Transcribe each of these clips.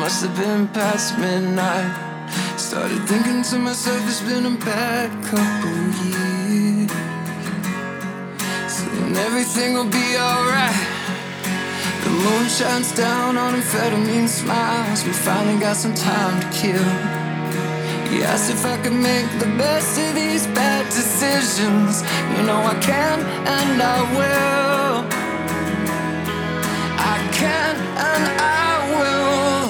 must have been past midnight. Started thinking to myself, it's been a bad couple years, saying everything will be alright. The moon shines down on amphetamine smiles. We finally got some time to kill. He asked if I could make the best of these bad decisions. You know I can and I will. I can and I will.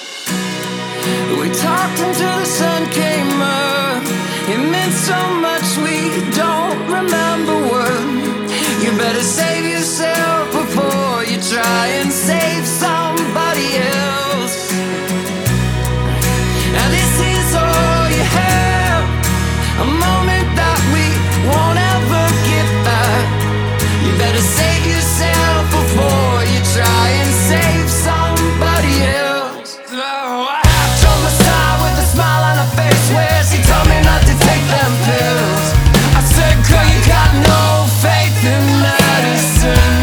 We talked until the sun came up. It meant so much we don't remember what. You better save yourself before you try and save somebody else. Now this is all you have, a moment that we won't ever get back. You better save yourself before you try and save somebody else. I told my side with a smile on her face, where she told me not to take them pills. I said, girl, you got no faith in medicine.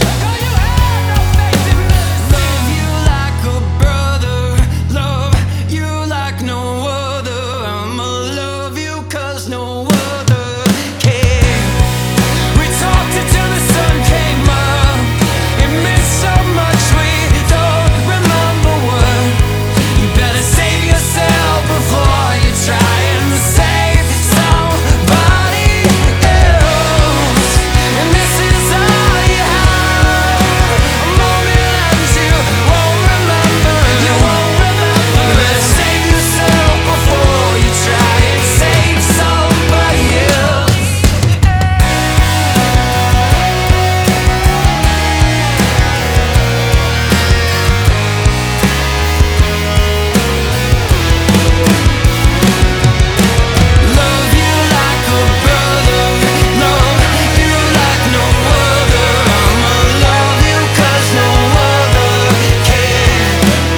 Love you like a brother, love you like no other. I'ma love you 'cause no other can. We talked until the sun came up. It meant so much we don't remember what. You better save yourself before you try and save somebody else. And this is all you have, a moment that you won't remember. You won't remember. You better save yourself before you try and save somebody else. Love you like a brother, love you like no other. I'ma love you 'cause no other can.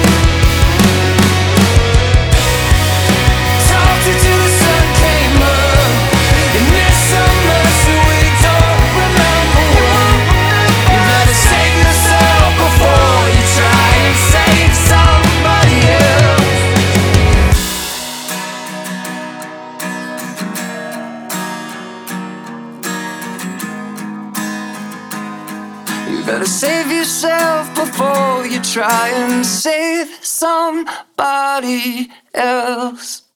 Talked until the sun came up. It meant so much that we don't remember what. You better save yourself before you try and save somebody else. You better save yourself before you try and save somebody else.